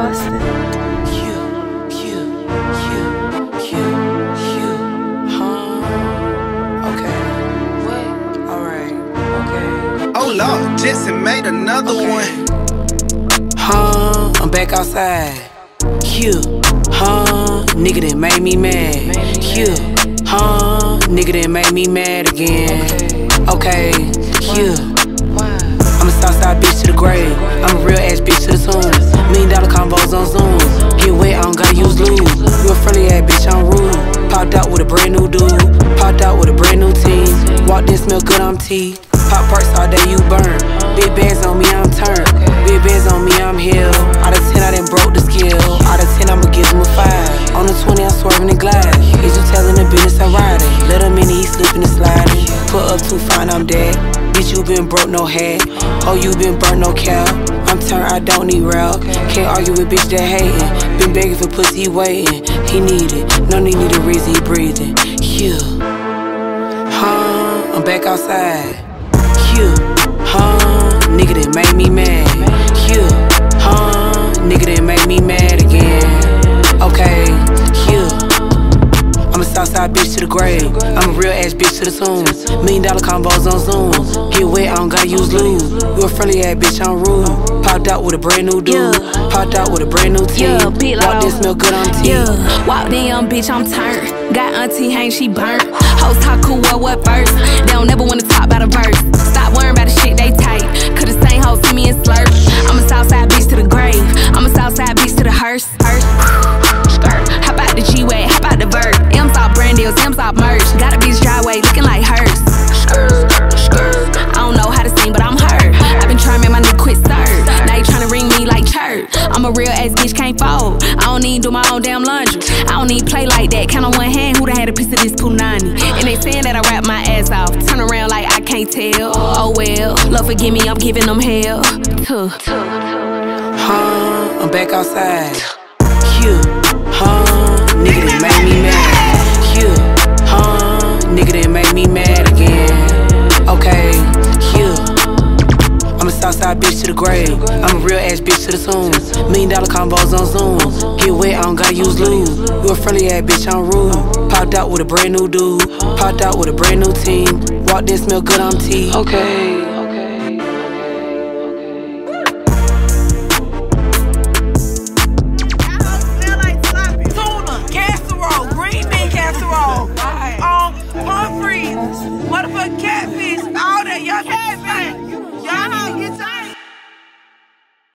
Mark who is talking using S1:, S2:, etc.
S1: Austin.
S2: Oh Lord, Jesse made another one.
S3: I'm back outside. Nigga that made me mad. Nigga that made me mad again. Okay, I'm a Southside bitch to the grave. I'm a real ass bitch to the tomb. $1 million combos on Zoom. Get wet, I don't gotta use lube. You a friendly ass bitch, I'm rude. Popped out with a brand new dude. Popped out with a brand new team. Walked in, smell good, I'm T. Pop perks all day, you burn. Big bands on me, I'm turned. Big bands on me, I'm healed. Out of 10, I done broke the skill. Out of 10, I'ma give him a 5. On the 20, I'm swerving and gliding. Is you telling the business I'm riding? Let him in, he slipping and sliding. Put up too fine, I'm dead. Bitch, you been broke, no head. Oh, you been burnt, no cow. I'm turned, I don't need rap. Can't argue with bitch that hating. Been begging for pussy, he waiting. He need it, no need a reason, he breathing. I'm back outside. Nigga that made me mad. Nigga that made me mad again. Okay, I'm a Southside bitch to the grave. I'm a real ass bitch to the tomb. $1 million combos on Zoom. Get wet, I don't gotta use lube. You a friendly ass bitch, I'm rude. Popped out with a brand new dude. Popped out with a brand new team. Walked in, smell good on T.
S4: Walked in, bitch, I'm turned. Got auntie hang, she burnt. Hoes talk cool, what first? They don't never wanna talk about a verse. Stop worrying about the shit they tight. Cause the same hoes see me and slurp. I'm a Southside bitch to the grave. I'm a Southside bitch to the hearse. Hop out the G-Way, hop out the vert. M's all brand deals, M's all merch. Got a bitch driveway looking like hers. I don't know how to sing, but I'm hurt. I've been trying to make my nigga quit serve. Now you tryna ring me like church. I'm a real ass bitch, can't fold. I don't need do my own damn laundry. I don't need play like that. Count on one hand, who done had a piece of this Punani? And they saying that I rap my ass off. Turn around like I can't tell. Oh well, Lord forgive me, I'm giving them hell.
S3: I'm back outside. Nigga that made me mad. Nigga that made me mad again. Okay, I'm a Southside bitch to the grave. I'm a real ass bitch to the tomb. $1 million combos on Zoom. Get wet, I don't gotta use lube. You a friendly ass bitch, I'm rude. Popped out with a brand new dude. Popped out with a brand new team. Walked in, smell good, I'm T. Okay.